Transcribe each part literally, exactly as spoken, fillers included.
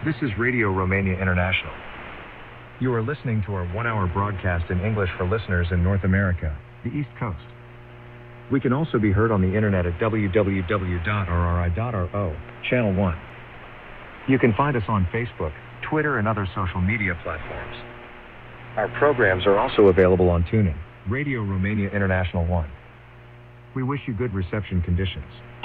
This is Radio Romania International. You are listening to our one-hour broadcast in English for listeners in North America, the East Coast. We can also be heard on the internet at w w w dot r r i dot r o, Channel one. You can find us on Facebook, Twitter, and other social media platforms. Our programs are also available on TuneIn, Radio Romania International one. We wish you good reception conditions.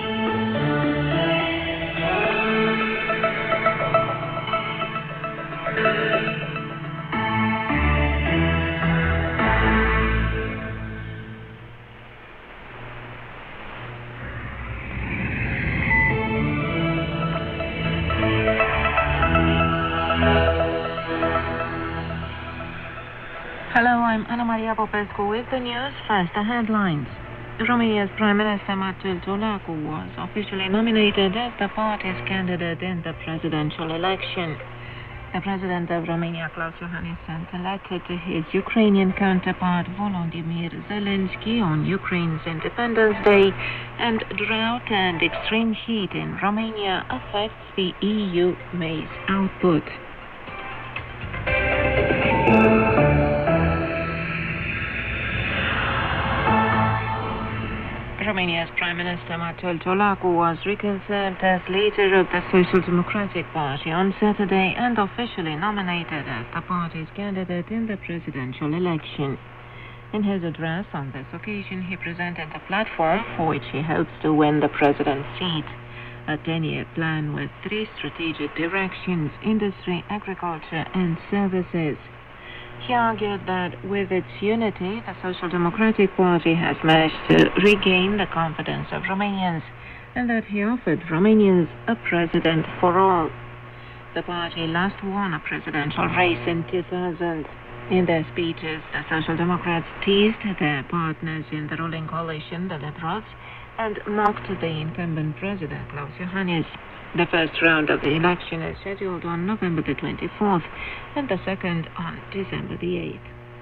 Hello, I'm Ana Maria Popescu with the news. First, the headlines. Romania's Prime Minister Marcel Ciolacu was officially nominated as the party's candidate in the presidential election. The President of Romania, Klaus Iohannis, sent a letter to his Ukrainian counterpart Volodymyr Zelensky on Ukraine's Independence Day, and drought and extreme heat in Romania affects the E U maize output. Romania's Prime Minister Marcel Ciolacu was reconfirmed as leader of the Social Democratic Party on Saturday and officially nominated as the party's candidate in the presidential election. In his address on this occasion, he presented the platform for which he hopes to win the president's seat, a ten-year plan with three strategic directions: industry, agriculture, and services. He argued that with its unity, the Social Democratic Party has managed to regain the confidence of Romanians, and that he offered Romanians a president for all. The party last won a presidential race in two thousand. In their speeches, the Social Democrats teased their partners in the ruling coalition, the Liberals, and mocked the incumbent president, Klaus Iohannis. The first round of the election is scheduled on November the twenty-fourth and the second on December the eighth.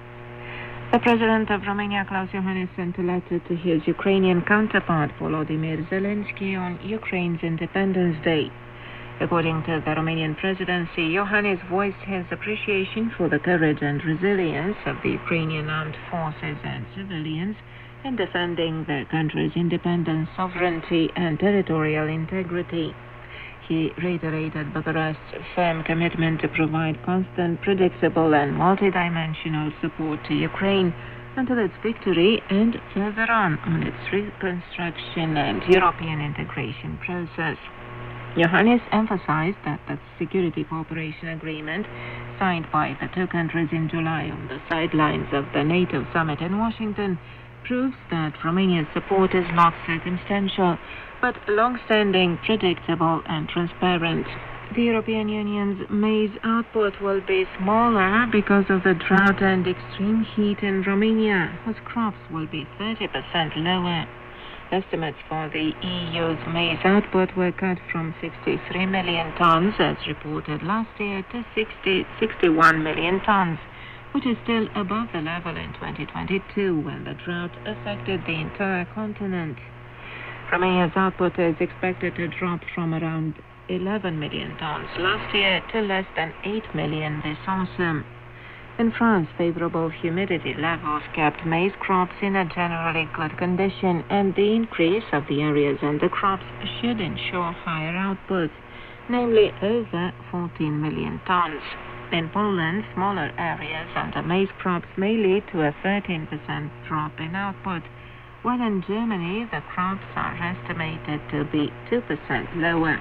The President of Romania, Klaus Iohannis, sent a letter to his Ukrainian counterpart, Volodymyr Zelensky, on Ukraine's Independence Day. According to the Romanian presidency, Iohannis voiced his appreciation for the courage and resilience of the Ukrainian armed forces and civilians in defending their country's independence, sovereignty, and territorial integrity. He reiterated Bucharest's firm commitment to provide constant, predictable, and multidimensional support to Ukraine until its victory and further on on its reconstruction and European integration process. Iohannis emphasized that the Security Cooperation Agreement, signed by the two countries in July on the sidelines of the NATO summit in Washington, proves that Romania's support is not circumstantial, but long-standing, predictable, and transparent. The European Union's maize output will be smaller because of the drought and extreme heat in Romania, whose crops will be thirty percent lower. Estimates for the E U's maize output were cut from sixty-three million tons, as reported last year, to sixty, sixty-one million tons, which is still above the level in twenty twenty-two, when the drought affected the entire continent. Romania's output is expected to drop from around eleven million tons last year to less than eight million this autumn. In France, favorable humidity levels kept maize crops in a generally good condition, and the increase of the areas under crops should ensure higher output, namely over fourteen million tons. In Poland, smaller areas under maize crops may lead to a thirteen percent drop in output, while in Germany the crops are estimated to be two percent lower.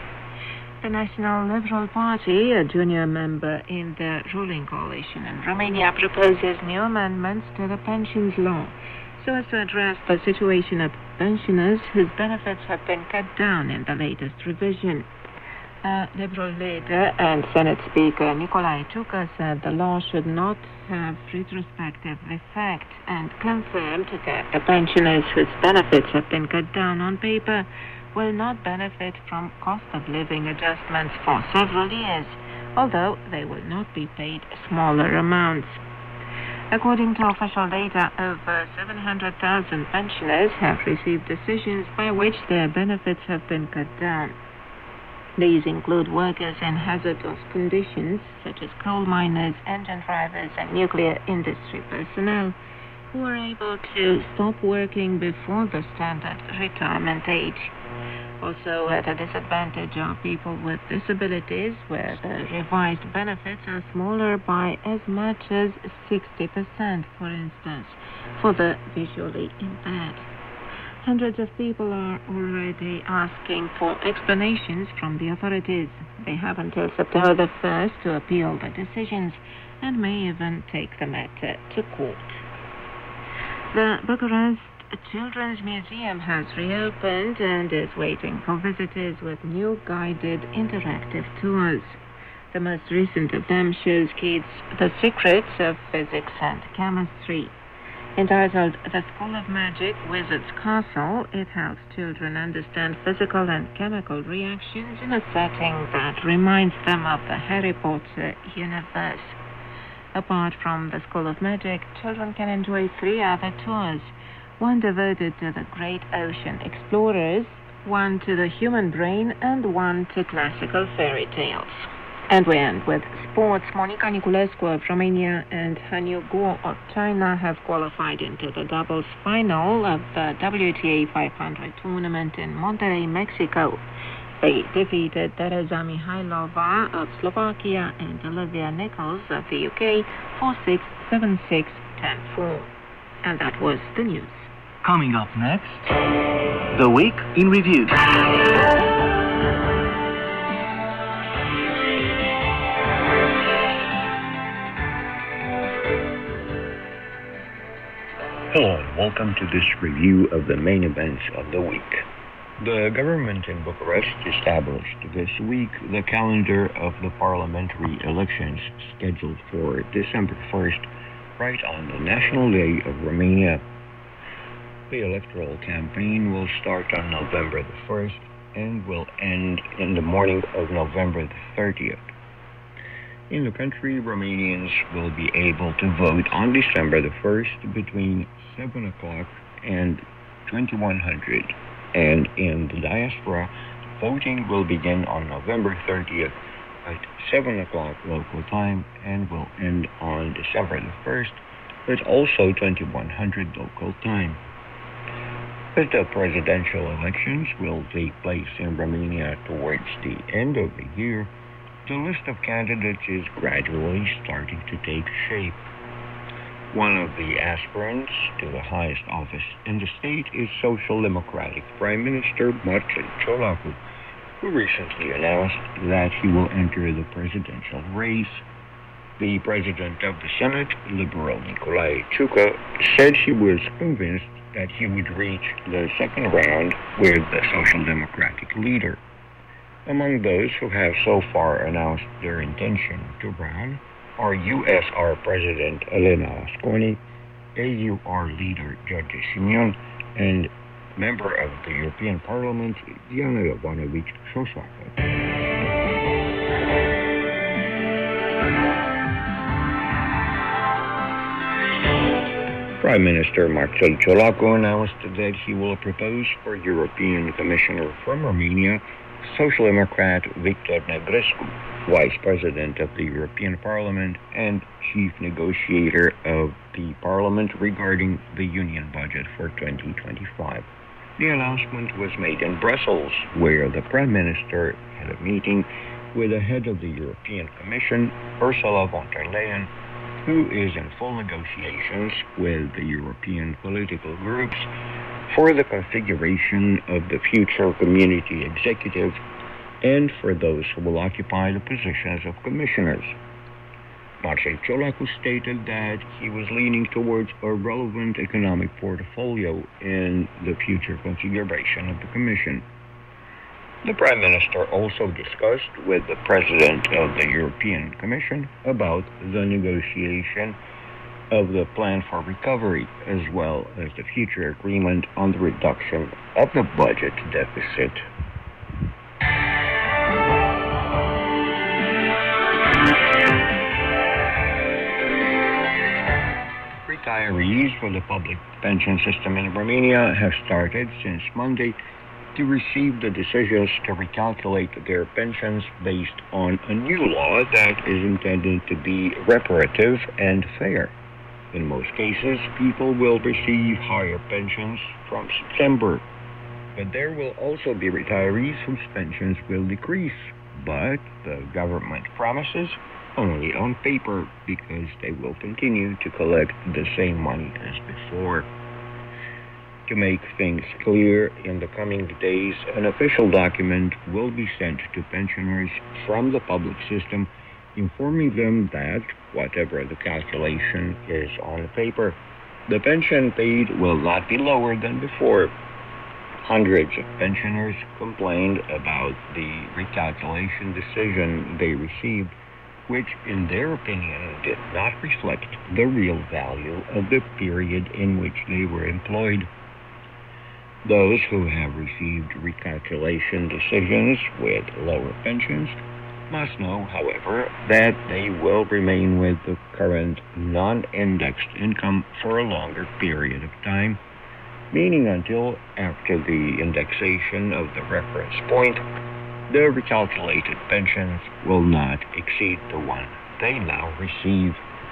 The National Liberal Party, a junior member in the ruling coalition in Romania, proposes new amendments to the pensions law so as to address the situation of pensioners whose benefits have been cut down in the latest revision. Uh, Liberal leader and Senate Speaker Nicolae Ciucă said the law should not have retrospective effect and confirmed that the pensioners whose benefits have been cut down on paper will not benefit from cost of living adjustments for several years, although they will not be paid smaller amounts. According to official data, over seven hundred thousand pensioners have received decisions by which their benefits have been cut down. These include workers in hazardous conditions, such as coal miners, engine drivers, and nuclear industry personnel, who are able to stop working before the standard retirement age. Also at a disadvantage are people with disabilities, where the revised benefits are smaller by as much as sixty percent, for instance, for the visually impaired. Hundreds of people are already asking for explanations from the authorities. They have until September the first to appeal the decisions and may even take the matter to court. The Bucharest Children's Museum has reopened and is waiting for visitors with new guided interactive tours. The most recent of them shows kids the secrets of physics and chemistry. Entitled The School of Magic Wizard's Castle, it helps children understand physical and chemical reactions in a setting that reminds them of the Harry Potter universe. Apart from the School of Magic, children can enjoy three other tours, one devoted to the great ocean explorers, one to the human brain, and one to classical fairy tales. And we end with sports. Monica Niculescu of Romania and Hanyu Guo of China have qualified into the doubles final of the W T A five hundred tournament in Monterrey, Mexico. They defeated Tereza Mihailova of Slovakia and Olivia Nichols of the U K four six, seven six, ten four. And that was the news. Coming up next, The Week in Review. Hello and welcome to this review of the main events of the week. The government in Bucharest established this week the calendar of the parliamentary elections scheduled for December first, right on the National Day of Romania. The electoral campaign will start on November the first and will end in the morning of November the thirtieth. In the country, Romanians will be able to vote on December the first between seven o'clock and twenty-one hundred, and in the diaspora, voting will begin on November thirtieth at seven o'clock local time and will end on December the first at also twenty-one hundred local time. As the presidential elections will take place in Romania towards the end of the year, the list of candidates is gradually starting to take shape. One of the aspirants to the highest office in the state is Social Democratic Prime Minister Marcel Ciolacu, who recently announced that he will enter the presidential race. The president of the Senate, Liberal Nicolae Ciucă, said he was convinced that he would reach the second round with the Social Democratic leader. Among those who have so far announced their intention to run are U S R President Elena Asconi, A U R leader George Simion, and member of the European Parliament Diana Ivanovic-Șoșoacă. Prime Minister Marcel Ciolacu announced that he will propose for European Commissioner from Romania Social Democrat Victor Negrescu, Vice President of the European Parliament and Chief Negotiator of the Parliament regarding the Union budget for twenty twenty-five. The announcement was made in Brussels, where the Prime Minister had a meeting with the head of the European Commission, Ursula von der Leyen, who is in full negotiations with the European political groups for the configuration of the future community executive and for those who will occupy the positions of commissioners. Marcel Ciolacu stated that he was leaning towards a relevant economic portfolio in the future configuration of the Commission. The Prime Minister also discussed with the President of the European Commission about the negotiation of the plan for recovery, as well as the future agreement on the reduction of the budget deficit. Retirees for the public pension system in Romania have started since Monday to receive the decisions to recalculate their pensions based on a new law that is intended to be reparative and fair. In most cases, people will receive higher pensions from September, but there will also be retirees whose pensions will decrease, but the government promises only on paper because they will continue to collect the same money as before. To make things clear, in the coming days, an official document will be sent to pensioners from the public system, informing them that, whatever the calculation is on paper, the pension paid will not be lower than before. Hundreds of pensioners complained about the recalculation decision they received, which, in their opinion, did not reflect the real value of the period in which they were employed. Those who have received recalculation decisions with lower pensions must know, however, that they will remain with the current non-indexed income for a longer period of time, meaning until after the indexation of the reference point, the recalculated pensions will not exceed the one they now receive.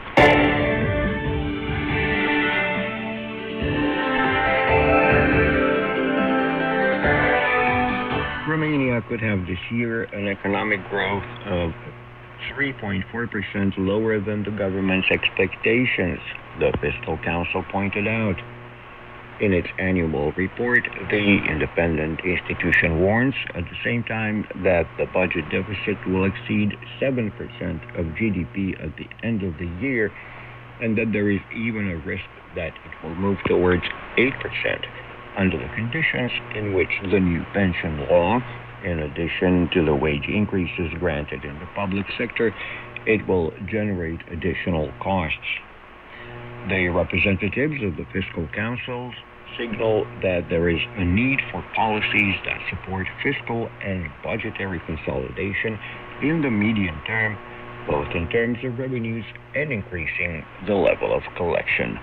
Romania could have this year an economic growth of three point four percent lower than the government's expectations, the Fiscal Council pointed out. In its annual report, the independent institution warns at the same time that the budget deficit will exceed seven percent of G D P at the end of the year, and that there is even a risk that it will move towards eight percent under the conditions in which the new pension law, in addition to the wage increases granted in the public sector, it will generate additional costs. The representatives of the Fiscal Councils signal that there is a need for policies that support fiscal and budgetary consolidation in the medium term, both in terms of revenues and increasing the level of collection.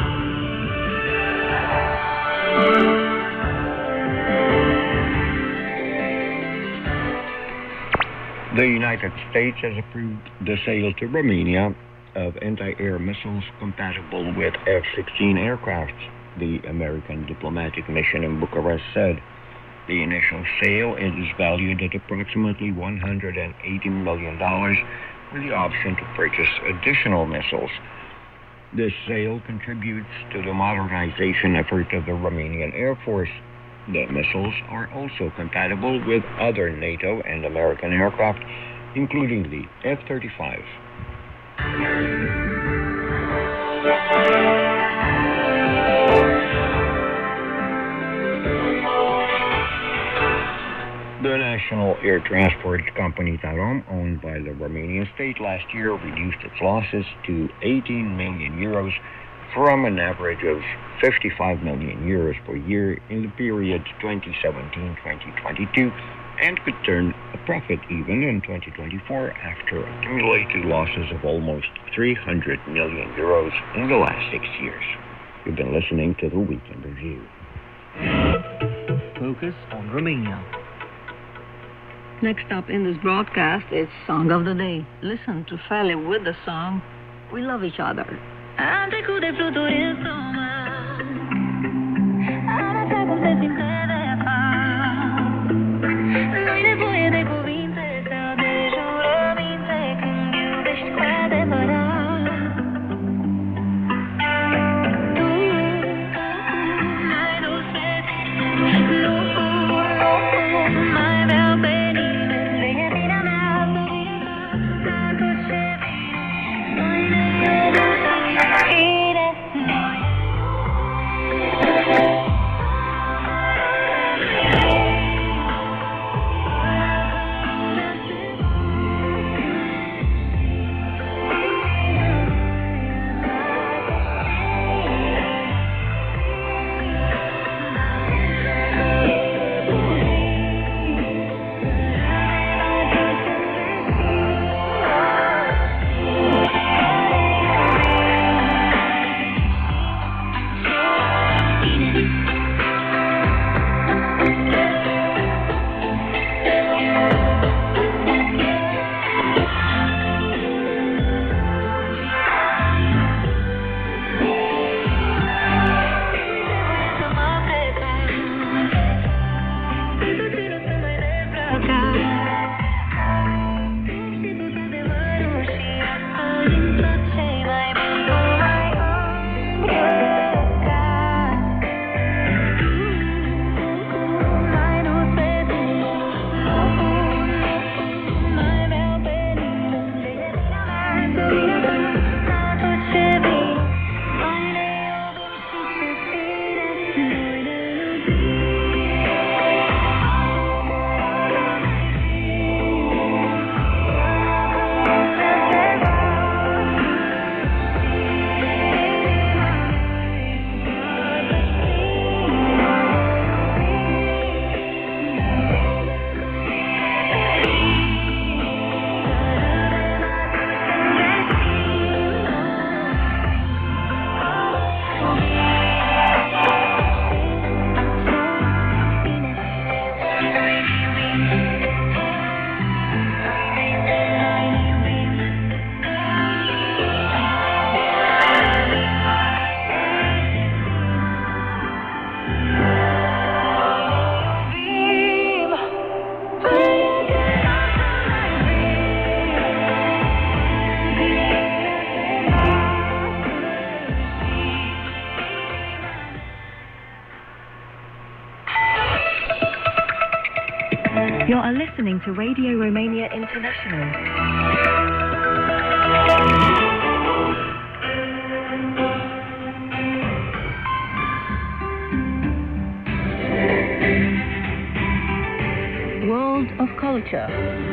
The United States has approved the sale to Romania of anti-air missiles compatible with F sixteen aircraft, the American diplomatic mission in Bucharest said. The initial sale is valued at approximately one hundred eighty million dollars, with the option to purchase additional missiles. This sale contributes to the modernization effort of the Romanian Air Force. The missiles are also compatible with other NATO and American aircraft, including the F thirty-five. The National Air Transport Company Tarom, owned by the Romanian state, last year reduced its losses to eighteen million euros from an average of fifty-five million euros per year in the period twenty seventeen to twenty twenty-two, and could turn a profit even in twenty twenty-four after accumulated losses of almost three hundred million euros in the last six years. You've been listening to the Weekend Review. Focus on Romania. Next up in this broadcast is Song of the Day. Listen to Fele with the song We Love Each Other. Am trecut de fluturi în somă, am aflat cum se simte de fapt. Nu-i nevoie de cuvinte sau de jurăminte când iubești cu adevărat. Tu n-ai dus pe tine, nu, nu mai vreau pe nimeni. Vegherirea mea, dar tot ce vine, noi ne iubim. listening to Radio Romania International. World of Culture.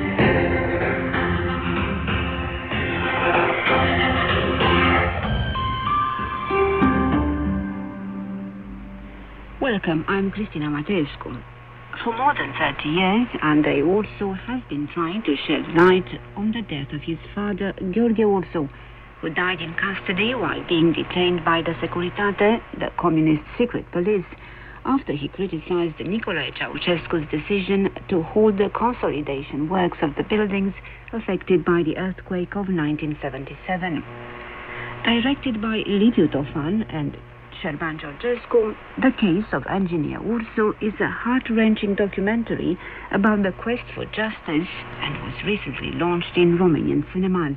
Welcome, I'm Cristina Matescu. For more than thirty years, Andrei Ursu has been trying to shed light on the death of his father, Gheorghe Ursu, who died in custody while being detained by the Securitate, the communist secret police, after he criticized Nicolae Ceausescu's decision to hold the consolidation works of the buildings affected by the earthquake of nineteen seventy-seven. Directed by Liviu Tofan and Șerban Georgescu, The Case of Engineer Ursu is a heart-wrenching documentary about the quest for justice and was recently launched in Romanian cinemas.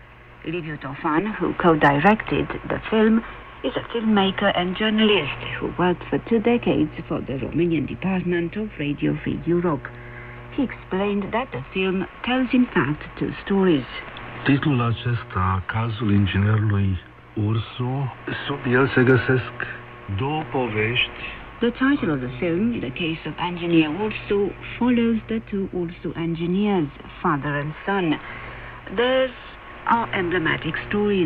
Liviu Tofan, who co-directed the film, is a filmmaker and journalist who worked for two decades for the Romanian department of Radio Free Europe. He explained that the film tells in fact two stories. Titlul acesta, Cazul inginerului Ursu, sub el se găsesc două povești. The title of the film, The Case of Engineer Ursu, follows the two Ursu engineers, father and son. Theirs are emblematic stories.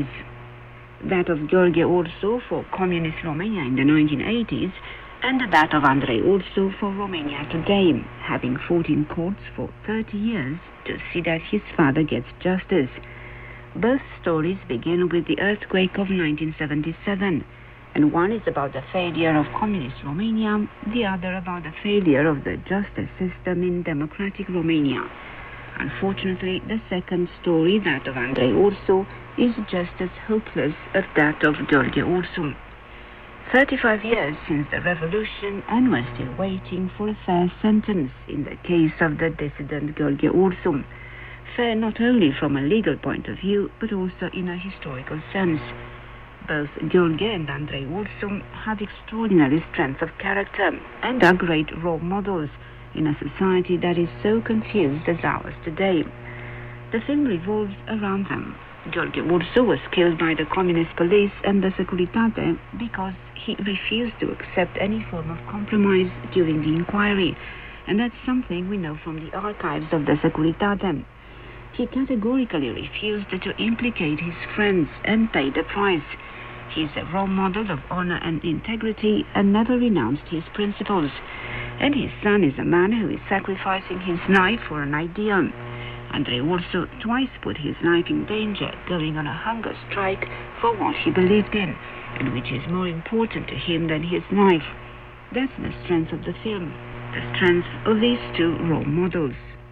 That of Gheorghe Ursu for communist Romania in the nineteen eighties, and that of Andrei Ursu for Romania today, having fought in courts for thirty years to see that his father gets justice. Both stories begin with the earthquake of nineteen seventy-seven, and one is about the failure of communist Romania, the other about the failure of the justice system in democratic Romania. Unfortunately, the second story, that of Andrei Ursu, is just as hopeless as that of Gheorghe Ursu. Thirty-five years since the revolution, and we're still waiting for a fair sentence in the case of the dissident Gheorghe Ursu. Fair not only from a legal point of view, but also in a historical sense. Both Gheorghe and Andrei Ursu have extraordinary strength of character and are great role models in a society that is so confused as ours today. The film revolves around them. Gheorghe Ursu was killed by the communist police and the Securitate because he refused to accept any form of compromise during the inquiry, and that's something we know from the archives of the Securitate. He categorically refused to implicate his friends and pay the price. He is a role model of honor and integrity and never renounced his principles. And his son is a man who is sacrificing his life for an idea. Andrei Ursu twice put his life in danger, going on a hunger strike for what he believed in, and which is more important to him than his life. That's the strength of the film, the strength of these two role models.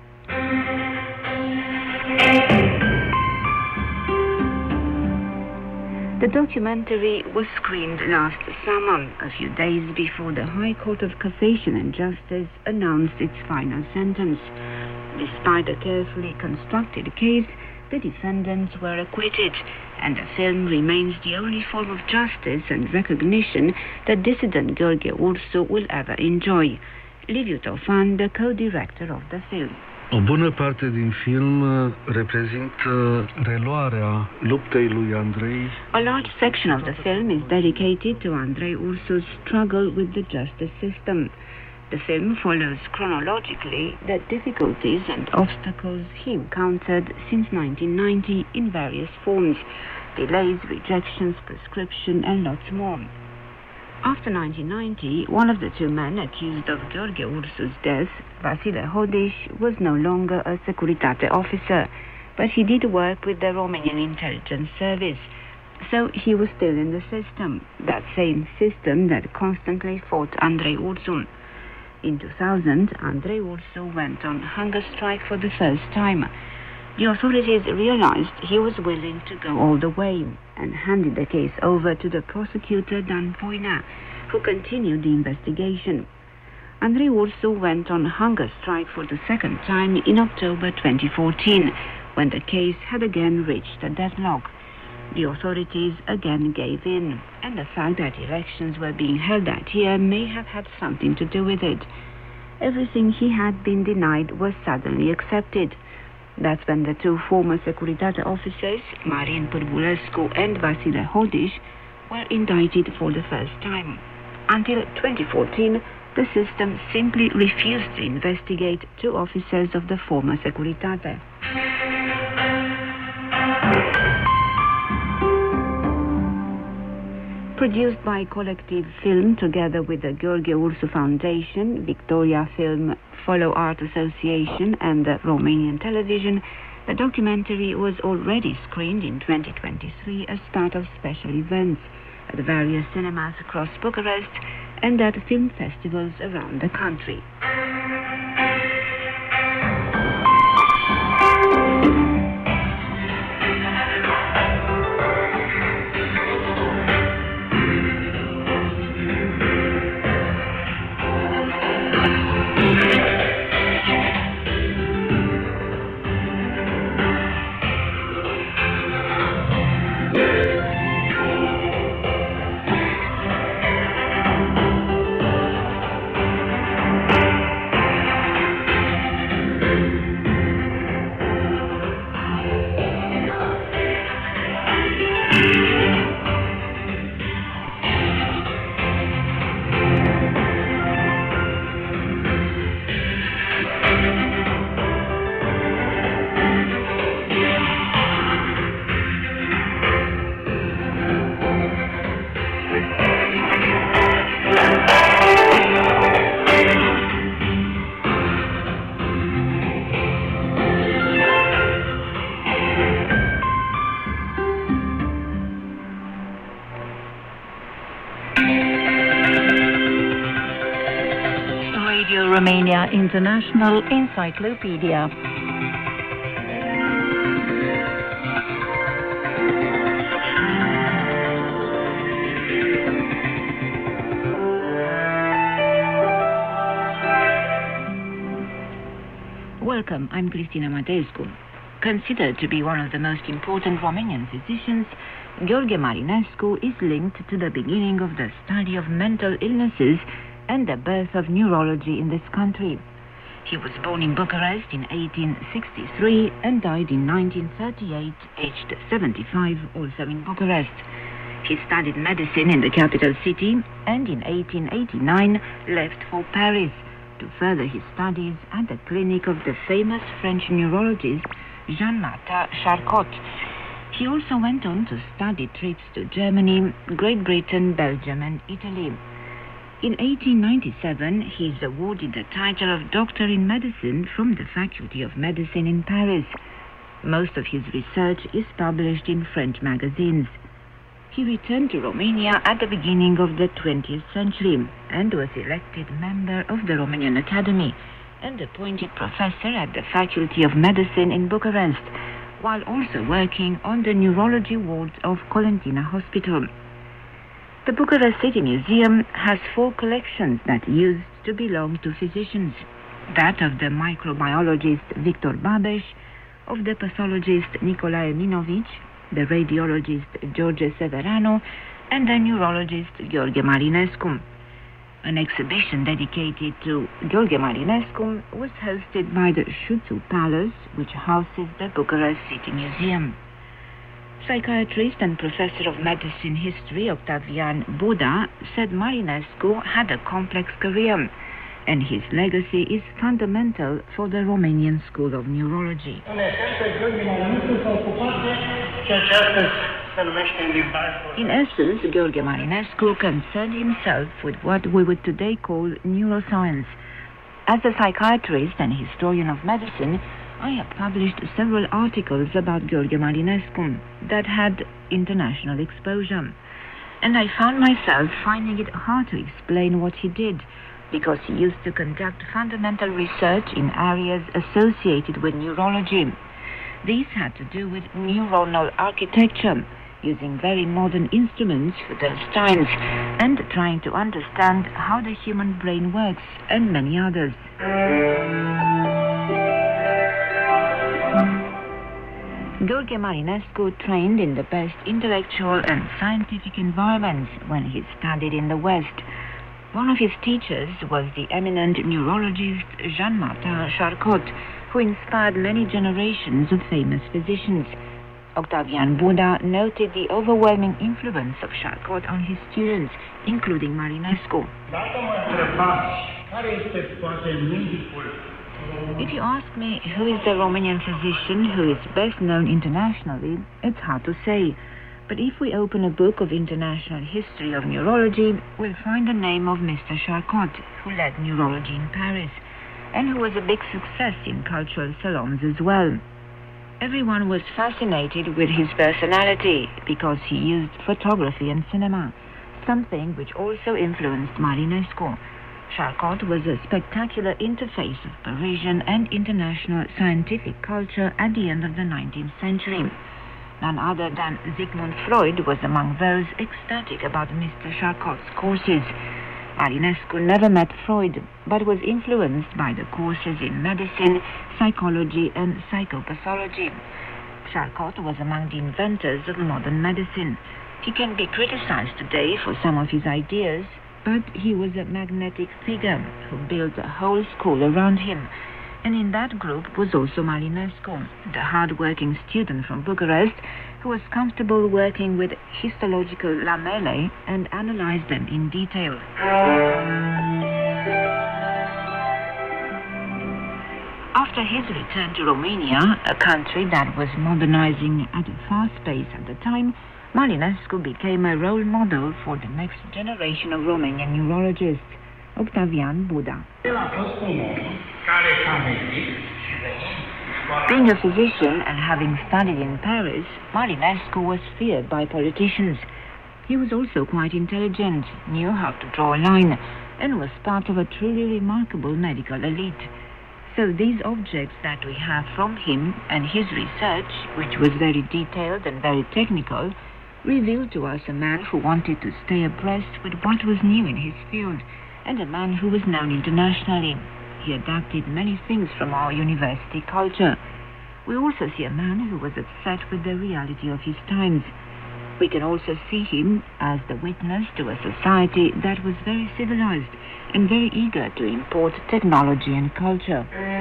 The documentary was screened last summer, a few days before the High Court of Cassation and Justice announced its final sentence. Despite a carefully constructed case, the defendants were acquitted, and the film remains the only form of justice and recognition that dissident Gheorghe Ursu will ever enjoy. Liviu Tofan, the co-director of the film. O bună parte din film reprezintă reluarea luptei lui Andrei. A large section of the film is dedicated to Andrei Ursu's struggle with the justice system. The film follows chronologically the difficulties and obstacles he encountered since nineteen ninety in various forms: delays, rejections, prescription, and lots more. After nineteen ninety, one of the two men accused of Gheorghe Ursu's death, Vasile Hodiș, was no longer a Securitate officer, but he did work with the Romanian intelligence service. So he was still in the system, that same system that constantly fought Andrei Ursu. In two thousand, Andrei Ursu went on hunger strike for the first time. The authorities realized he was willing to go all the way and handed the case over to the prosecutor Dan Poina, who continued the investigation. Andrei Ursu went on hunger strike for the second time in October twenty fourteen, when the case had again reached a deadlock. The authorities again gave in, and the fact that elections were being held that year may have had something to do with it. everything he had been denied was suddenly accepted. That's when the two former Securitate officers, Marin Pârvulescu and Vasile Hodiș, were indicted for the first time. Until twenty fourteen, the system simply refused to investigate two officers of the former Securitate. Produced by Collective Film together with the Gheorghe Ursu Foundation, Victoria Film, Follow Art Association and the Romanian Television, the documentary was already screened in twenty twenty-three as part of special events at various cinemas across Bucharest and at film festivals around the country. Romania International Encyclopedia. Welcome, I'm Cristina Matescu. Considered to be one of the most important Romanian physicians, Gheorghe Marinescu is linked to the beginning of the study of mental illnesses and the birth of neurology in this country. He was born in Bucharest in eighteen sixty-three and died in nineteen thirty-eight, aged seventy-five, also in Bucharest. He studied medicine in the capital city and in eighteen eighty-nine left for Paris to further his studies at the clinic of the famous French neurologist Jean-Martin Charcot. He also went on to study trips to Germany, Great Britain, Belgium and Italy. In eighteen ninety-seven, he is awarded the title of Doctor in Medicine from the Faculty of Medicine in Paris. Most of his research is published in French magazines. He returned to Romania at the beginning of the twentieth century and was elected member of the Romanian Academy and appointed professor at the Faculty of Medicine in Bucharest, while also working on the neurology ward of Colentina Hospital. The Bucharest City Museum has four collections that used to belong to physicians. That of the microbiologist Victor Babeș, of the pathologist Nicolae Minovici, the radiologist George Severano, and the neurologist Gheorghe Marinescu. An exhibition dedicated to Gheorghe Marinescu was hosted by the Șuțu Palace, which houses the Bucharest City Museum. Psychiatrist and professor of medicine history Octavian Buda said Marinescu had a complex career, and his legacy is fundamental for the Romanian School of Neurology. In essence, Gheorghe Marinescu concerned himself with what we would today call neuroscience. As a psychiatrist and historian of medicine, I have published several articles about Gheorghe Marinescu that had international exposure. And I found myself finding it hard to explain what he did, because he used to conduct fundamental research in areas associated with neurology. These had to do with neuronal architecture, using very modern instruments for those times, and trying to understand how the human brain works, and many others. Gheorghe Marinescu trained in the best intellectual and scientific environments when he studied in the West. One of his teachers was the eminent neurologist Jean-Martin Charcot, who inspired many generations of famous physicians. Octavian Buda noted the overwhelming influence of Charcot on his students, including Marinescu. If you ask me who is the Romanian physician who is best known internationally, it's hard to say. But if we open a book of international history of neurology, we'll find the name of Mister Charcot, who led neurology in Paris, and who was a big success in cultural salons as well. Everyone was fascinated with his personality because he used photography and cinema, something which also influenced Marinescu. Charcot was a spectacular interface of Parisian and international scientific culture at the end of the nineteenth century. None other than Sigmund Freud was among those ecstatic about Mister Charcot's courses. Marinescu never met Freud, but was influenced by the courses in medicine, psychology, and psychopathology. Charcot was among the inventors of modern medicine. He can be criticized today for some of his ideas, but he was a magnetic figure who built a whole school around him. And in that group was also Marinescu, the hard-working student from Bucharest who was comfortable working with histological lamellae and analyzed them in detail. After his return to Romania, a country that was modernizing at a fast pace at the time, Marinescu became a role model for the next generation of Romanian neurologists, Octavian Buda. Being a physician and having studied in Paris, Marinescu was feared by politicians. He was also quite intelligent, knew how to draw a line, and was part of a truly remarkable medical elite. So these objects that we have from him and his research, which was very detailed and very technical, revealed to us a man who wanted to stay abreast with what was new in his field, and a man who was known internationally. He adapted many things from our university culture. We also see a man who was upset with the reality of his times. We can also see him as the witness to a society that was very civilized and very eager to import technology and culture.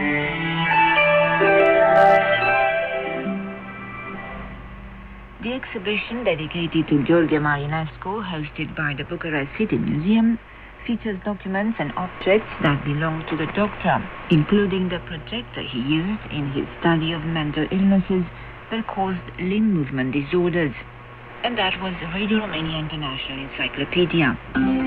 The exhibition dedicated to Gheorghe Marinescu, hosted by the Bucharest City Museum, features documents and objects that belong to the doctor, including the projector he used in his study of mental illnesses that caused limb movement disorders. And that was Radio Romania International Encyclopedia.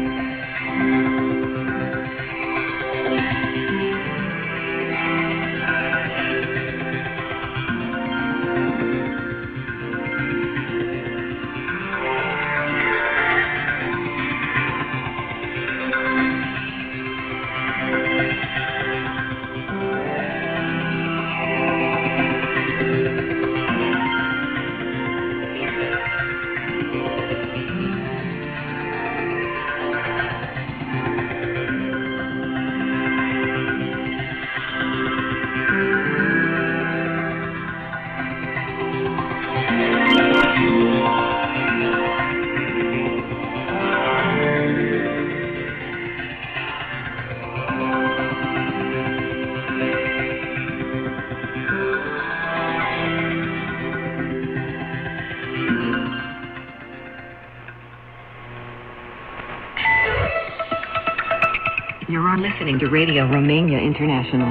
You are listening to Radio Romania International.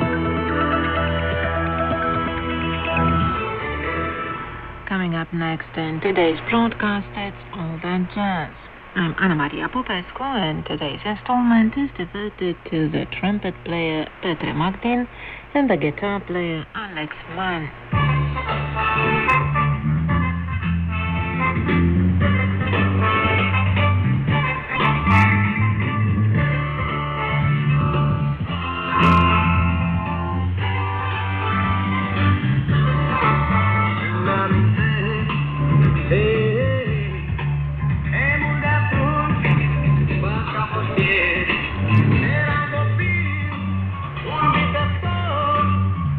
Coming up next in today's broadcast, it's All That Jazz. I'm Ana Maria Popescu, and today's installment is devoted to the trumpet player Petre Magdin and the guitar player Alex Mann.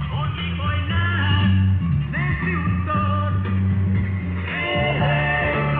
Only boy now,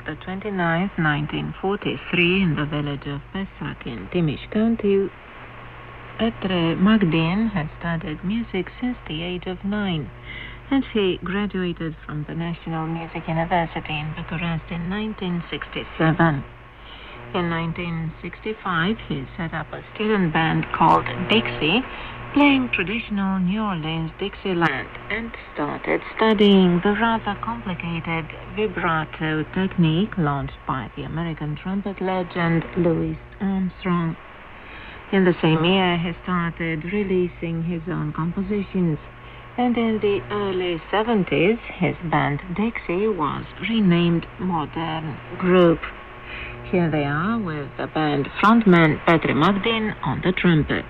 the twenty-ninth, nineteen forty-three, in the village of Pesak in Timish County, Petre Magdin had studied music since the age of nine, and he graduated from the National Music University in Bucharest in nineteen sixty-seven. In nineteen sixty-five, he set up a student band called Dixie, playing traditional New Orleans Dixieland, and started studying the rather complicated vibrato technique launched by the American trumpet legend Louis Armstrong. In the same year, he started releasing his own compositions, and in the early seventies, his band Dixie was renamed Modern Group. Here they are with the band frontman Petre Magdin on the trumpet.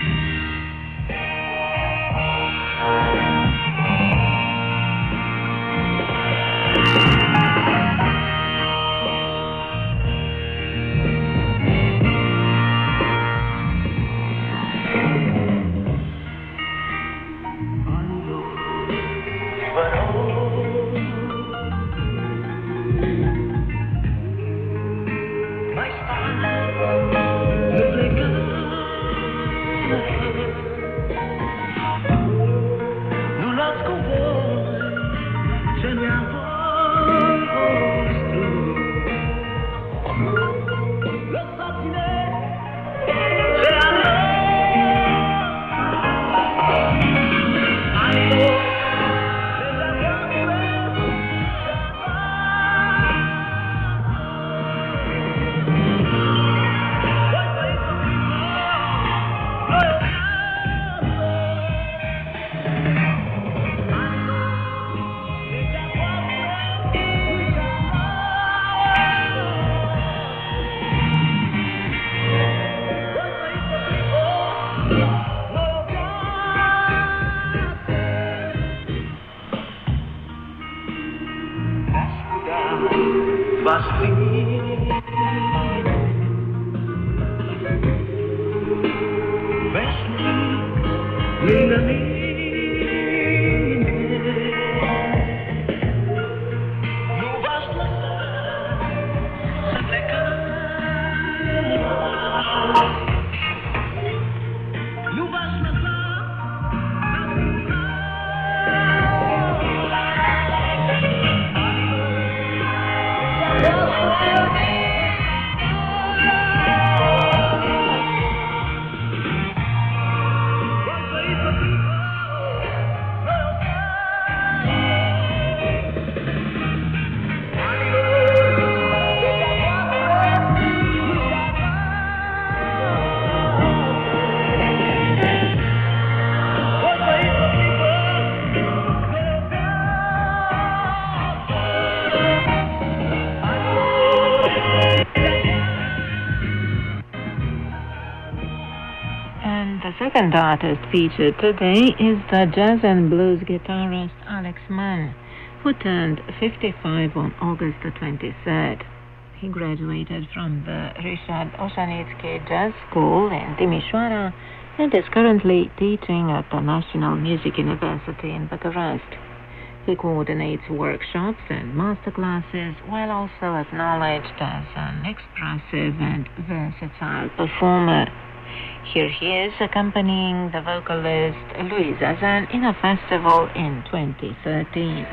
The second artist featured today is the jazz and blues guitarist Alex Mann, who turned fifty-five on August the twenty-third. He graduated from the Ryszard Olshanitsky Jazz School in Timișoara and is currently teaching at the National Music University in Bucharest. He coordinates workshops and masterclasses while also acknowledged as an expressive and versatile performer. Here he is accompanying the vocalist Louis Zazan in a festival in twenty thirteen.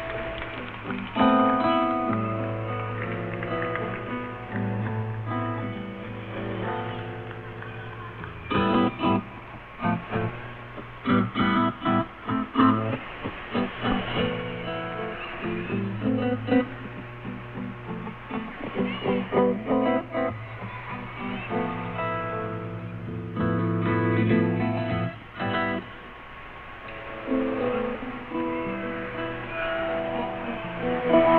Thank you.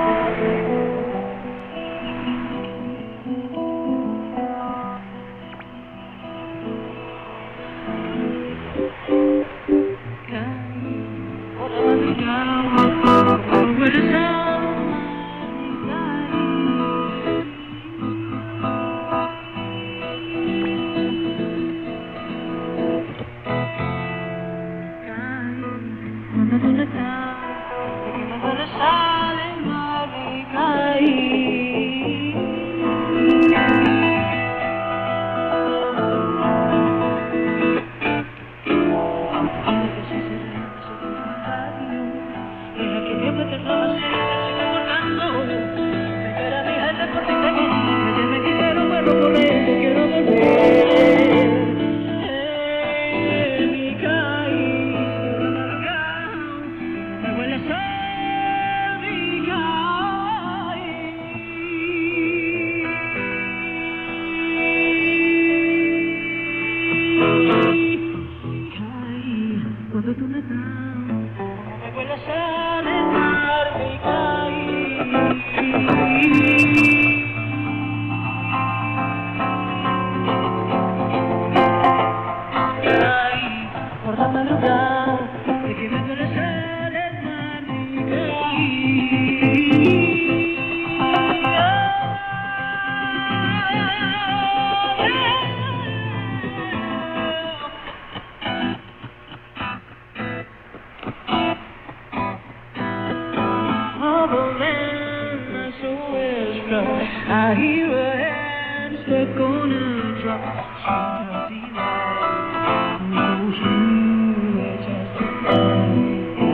I hear a hand stuck on a drop. She doesn't lie. Oh, you are just a lie.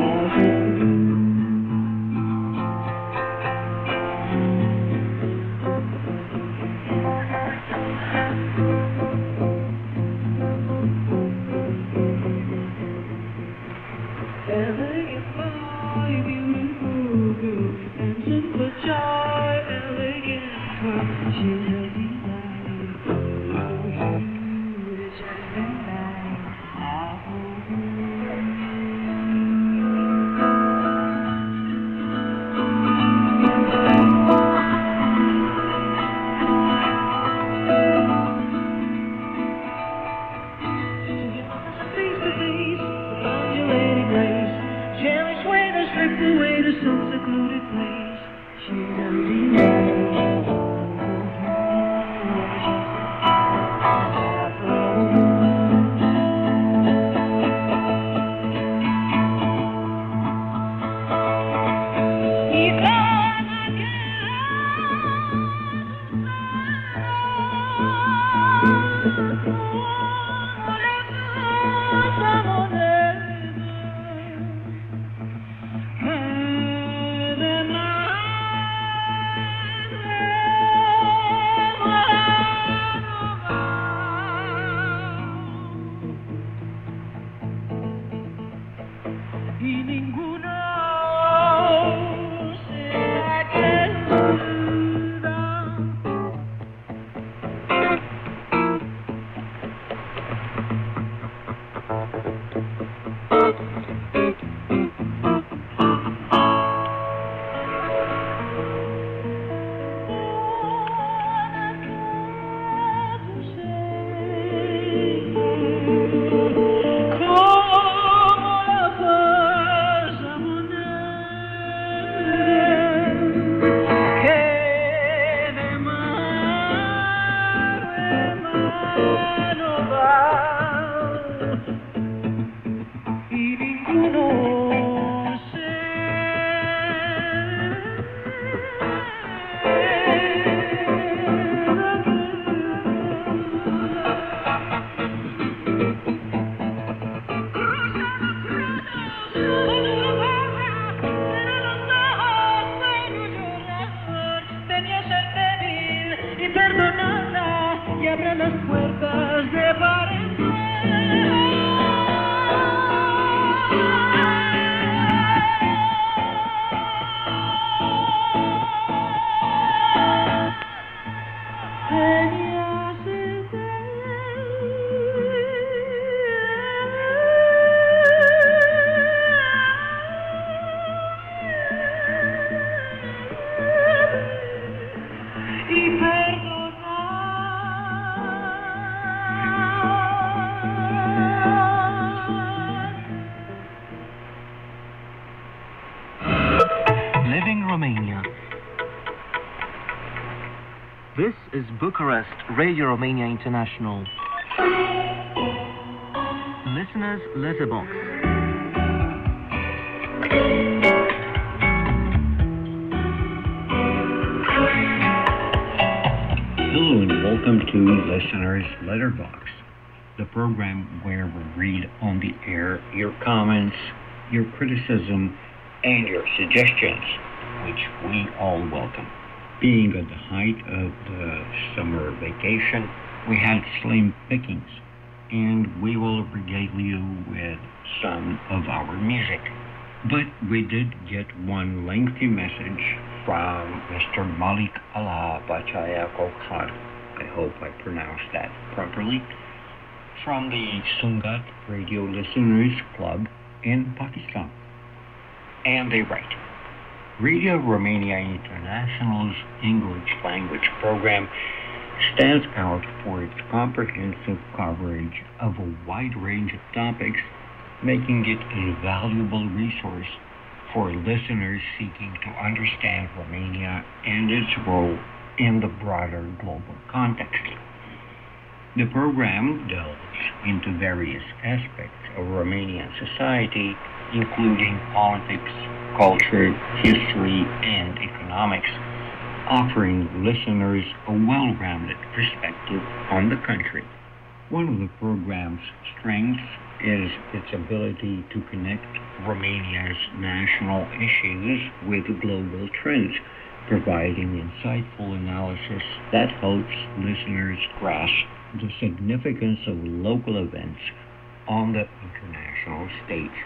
Elegant boy, beautiful girl, dancing for joy, elegant girl, she's a delight. Oh, you, it's just a night. I hope face to face, undulating grace, cherish way to slip away to some secluded place. She's a y ninguno se queda. Las puertas de par en y Living Romania. This is Bucharest Radio Romania International. Listeners Letterbox. Hello and welcome to Listeners Letterbox, the program where we read on the air your comments, your criticism, and your suggestions, which we all welcome. Being at the height of the summer vacation, we had slim pickings, and we will regale you with some of our music. But we did get one lengthy message from Mister Malik Allah Bachaya Kokhar, I hope I pronounced that properly, from the Sungat Radio Listeners Club in Pakistan. And they write, Radio Romania International's English language program stands out for its comprehensive coverage of a wide range of topics making it a valuable resource for listeners seeking to understand Romania and its role in the broader global context. The program delves into various aspects of Romanian society, including politics, culture, history, and economics, offering listeners a well-rounded perspective on the country. One of the program's strengths is its ability to connect Romania's national issues with global trends, providing insightful analysis that helps listeners grasp the significance of local events on the international stage.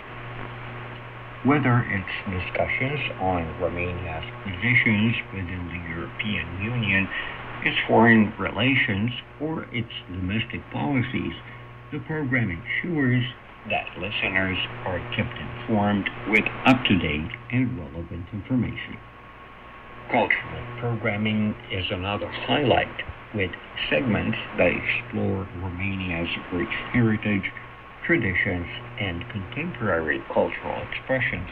Whether it's discussions on Romania's positions within the European Union, its foreign relations, or its domestic policies, the program ensures that listeners are kept informed with up-to-date and relevant information. Cultural programming is another highlight, with segments that explore Romania's rich heritage, traditions, and contemporary cultural expressions.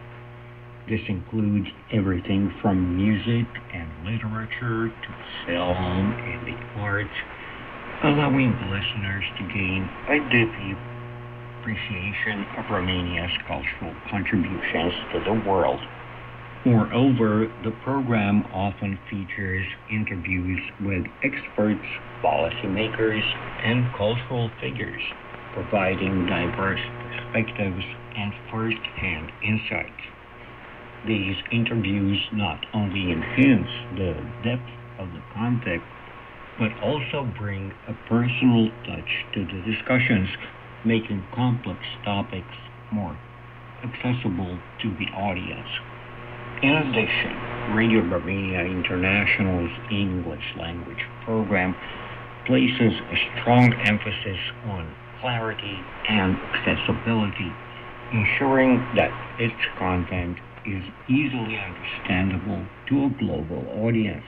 This includes everything from music and literature to film and the arts, allowing listeners to gain a deep appreciation of Romania's cultural contributions to the world. Moreover, the program often features interviews with experts, policymakers, and cultural figures, providing diverse perspectives and first-hand insights. These interviews not only enhance the depth of the content, but also bring a personal touch to the discussions, making complex topics more accessible to the audience. In addition, Radio Romania International's English language program places a strong emphasis on clarity and accessibility, ensuring that its content is easily understandable to a global audience.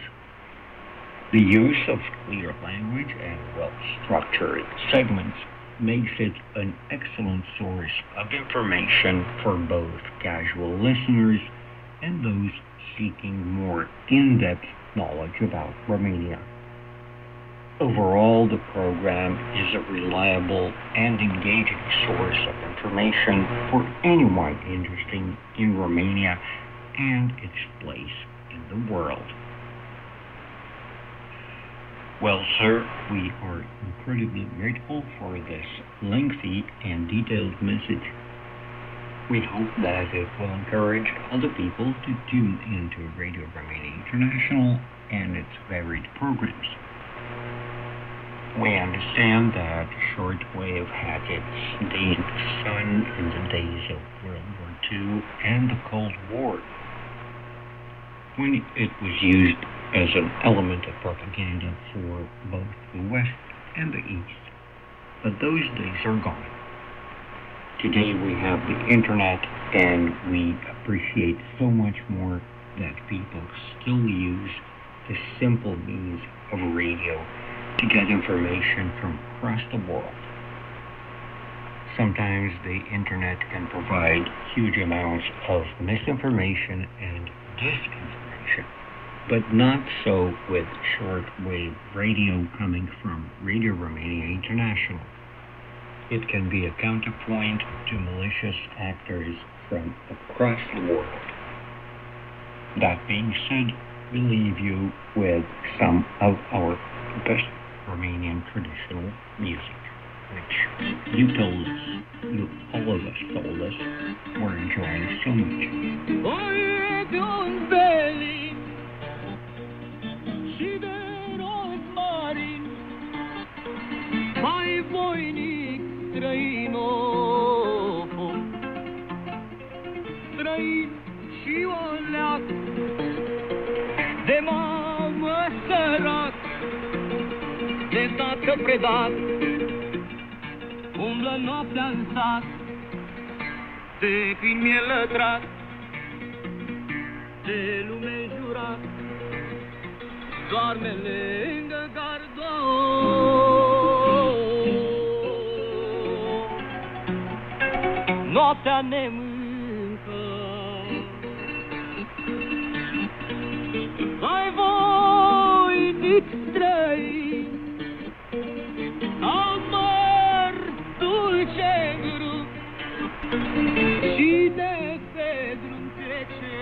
The use of clear language and well-structured segments makes it an excellent source of information for both casual listeners and those seeking more in-depth knowledge about Romania. Overall, the program is a reliable and engaging source of information for anyone interested in Romania and its place in the world. Well, sir, we are incredibly grateful for this lengthy and detailed message. We hope that it will encourage other people to tune into Radio Romania International and its varied programs. We understand that shortwave had its day in the sun in the days of World War Two and the Cold War, when it was used as an element of propaganda for both the West and the East. But those days are gone. Today we have the internet, and we appreciate so much more that people still use the simple means of radio to get information from across the world. Sometimes the internet can provide huge amounts of misinformation and disinformation, but not so with shortwave radio coming from Radio Romania International. It can be a counterpoint to malicious actors from across the world. That being said, we leave you with some of our best Romanian traditional music, which you told us, you, all of us told us, we're enjoying so much. De mamă sărac, de tată predat, umblă noaptea-n sat, de câini mi-e lătrat, de lume jurat, doarme lângă gardon. noaptea ne mâncă. Ai voinic străin, al măr dulce grup, și de pe drum trece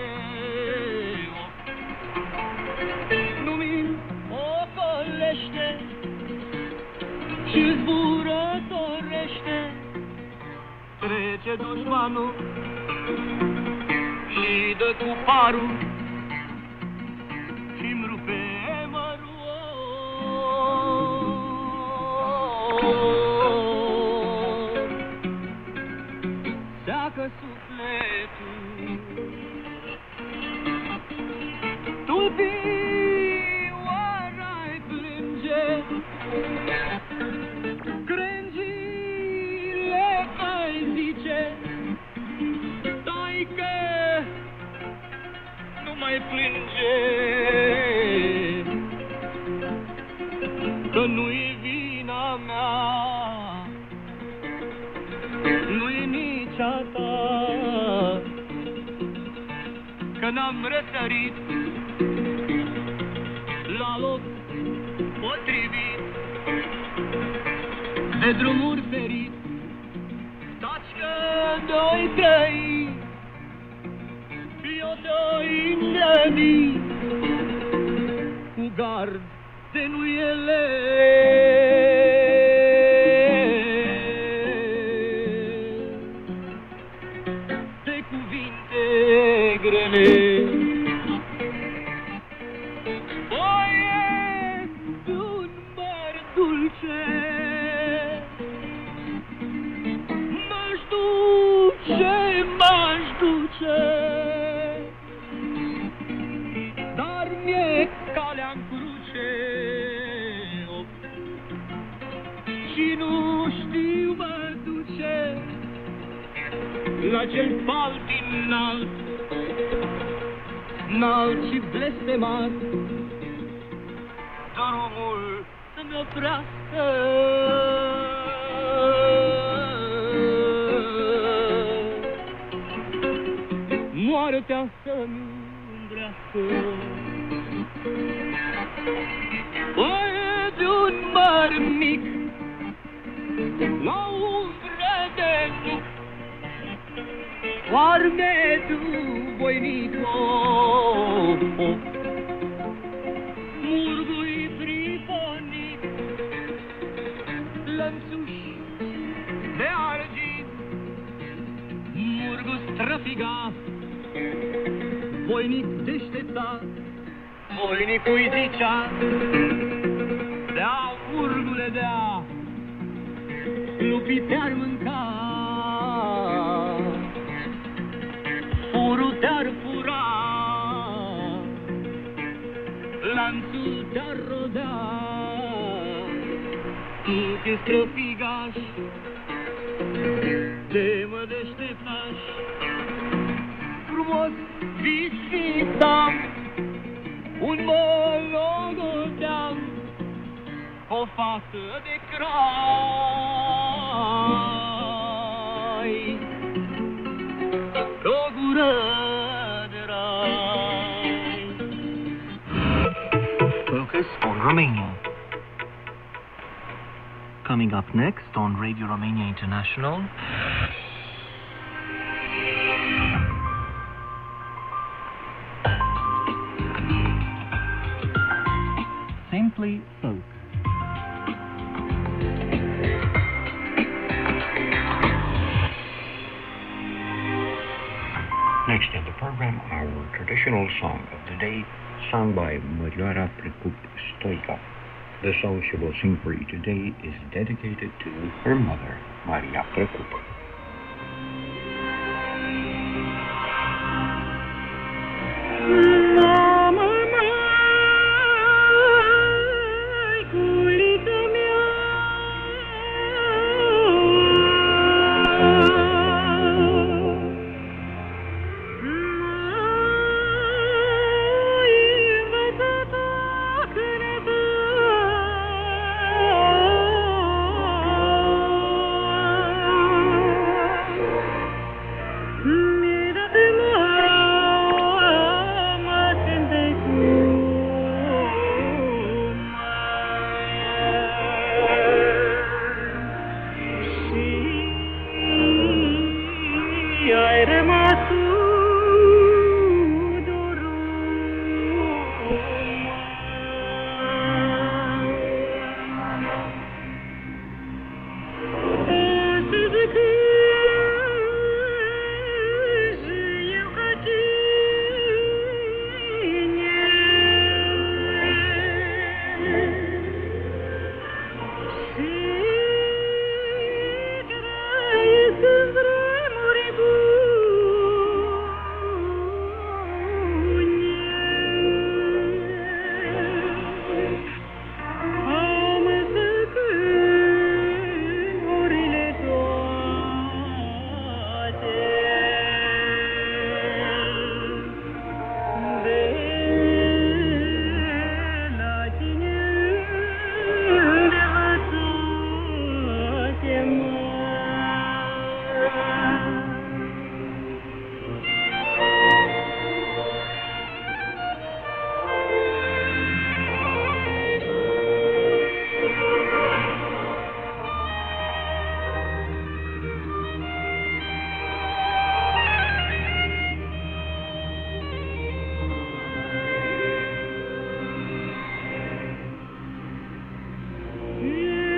nu mi-l ocolește și zburătorește. Trece dușmanul și dă cu parul și-mi rupe mărul. Seacă sufletul, tulpioara-i plânge, crengile mai zice, taică, nu mai plânge, că nu-i vina mea, nu-i nici a ta, că n-am răsărit la loc potrivit, de drumuri ferit. Taci că doi trăi, eu doi îndrăni, cu gard de nuiele. De cuvinte grele. Voiesc un măr dulce, m-aș duce, m-aș duce, dar mi-e calea-n cruce, și nu știu mă duce la cel pal din înalt, înalt și blestemat, drumul să-mi oprească. Moartea să-mi îmbrească. Băie de un măr mic, la umbră de nuc, oarme tu, voinic, oh, oh. Murgui priponic, lănțuși de argint, murgu străfigat, voinic deșteptat, voinicul-i zicea, dea, murgule, dea, lupii te-ar mânca, furul te-ar fura, lanțul te-ar rodea, tu te străfigași, de mă deșteptași, frumos visitam, un mologodeam, o față de crai, o gură de rai. Focus on Romania. Coming up next on Radio Romania International, Simply Folk. Next in the program, our traditional song of the day, sung by Mărioara Precup Stoica. The song she will sing for you today is dedicated to her mother, Maria Precup. Oh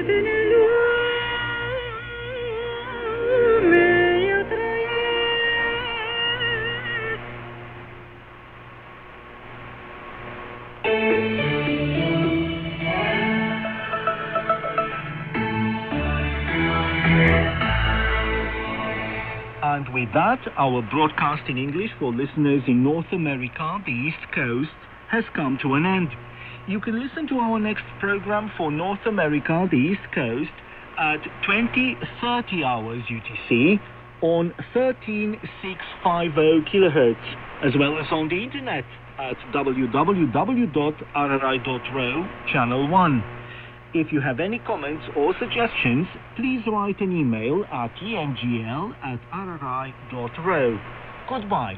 And with that, our broadcast in English for listeners in North America, the East Coast, has come to an end. You can listen to our next program for North America, the East Coast, at twenty thirty hours U T C on thirteen thousand six hundred fifty kilohertz, as well as on the internet at w w w dot r r i dot r o channel one. If you have any comments or suggestions, please write an email at e n g l at r r i dot r o. Goodbye.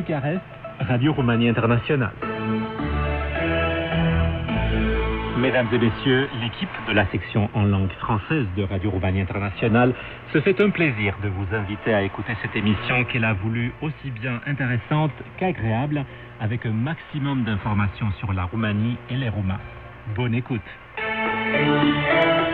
Bucarest, Radio Roumanie Internationale. Mesdames et messieurs, l'équipe de la section en langue française de Radio Roumanie Internationale se fait un plaisir de vous inviter à écouter cette émission qu'elle a voulu aussi bien intéressante qu'agréable, avec un maximum d'informations sur la Roumanie et les Roumains. Bonne écoute.